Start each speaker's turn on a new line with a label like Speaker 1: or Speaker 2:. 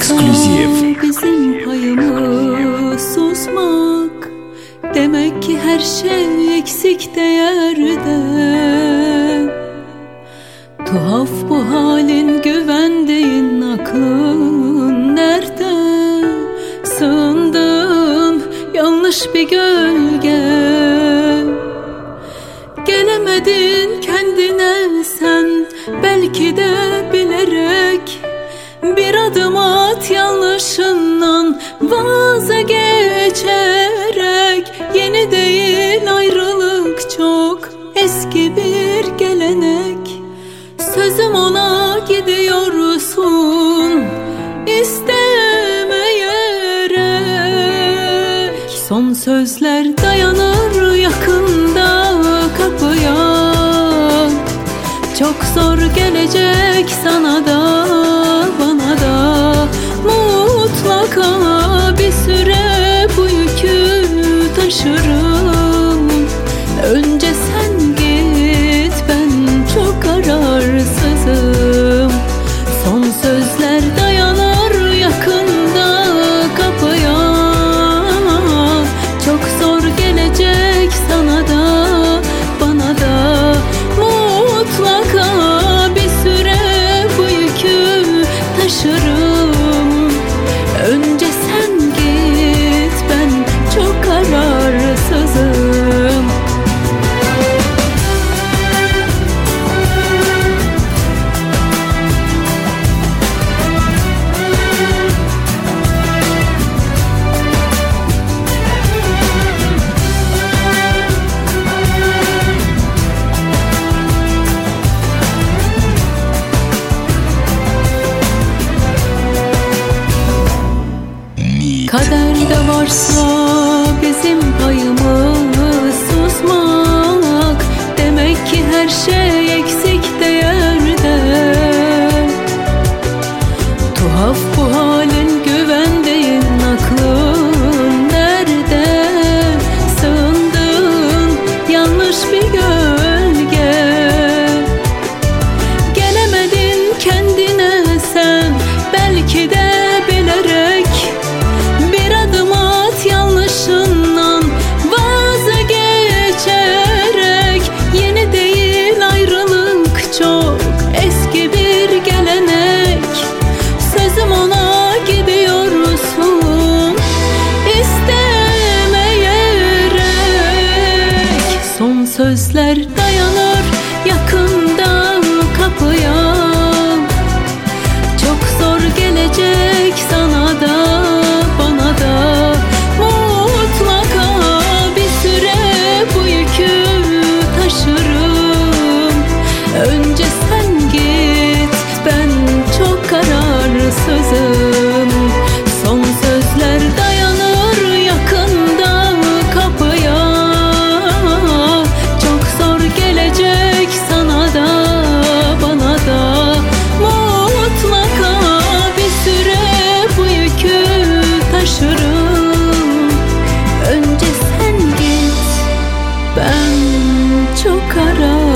Speaker 1: Eksklusif.
Speaker 2: Bizim payımız susmak. Demek ki her şey eksik değerde. Tuhaf bu halin, güvendiğin aklın nerede? Sığındığın yanlış bir gölge. Gelemedin kendine sen, belki de bilerek. Bir adım at yanlışından vazgeçerek. Yeni değil ayrılık, çok eski bir gelenek. Sözüm ona, gidiyorsun istemeyerek. Son sözler dayanır yakında kapıya. Çok zor gelecek sana da bana da. Mutlaka bir süre bu yükü taşırım. Önce sen git, ben çok kararsızım. Son sözler dayanır yakında kapıya. Çok zor gelecek sana da bana da. Mutlaka bir süre bu yükü taşırım. Önce sen git, ben çok kararsızım. Kaderde varsa bizim payımız susmak. Demek ki her şey eksik değerde. Tuhaf bu halin, güvendiğin aklın nerede? Sığındığın yanlış bir gölge. Gelemedin kendine sen, belki de bilerek. Yanlışından vazgeçerek. Yeni değil ayrılık, çok eski bir gelenek. Sözüm ona, gidiyorsun istemeyerek. Son sözler dayanır yakında kapıya. Çok zor gelecek sana da bana da. Mutlaka bir süre bu yükü taşırım. Önce sen git, ben çok kararsızım. Son sözler dayanır yakında kapıya. Çok zor gelecek sana da bana da. Mutlaka bir süre bu yükü taşırım. Önce sen git, ben çok kararsızım.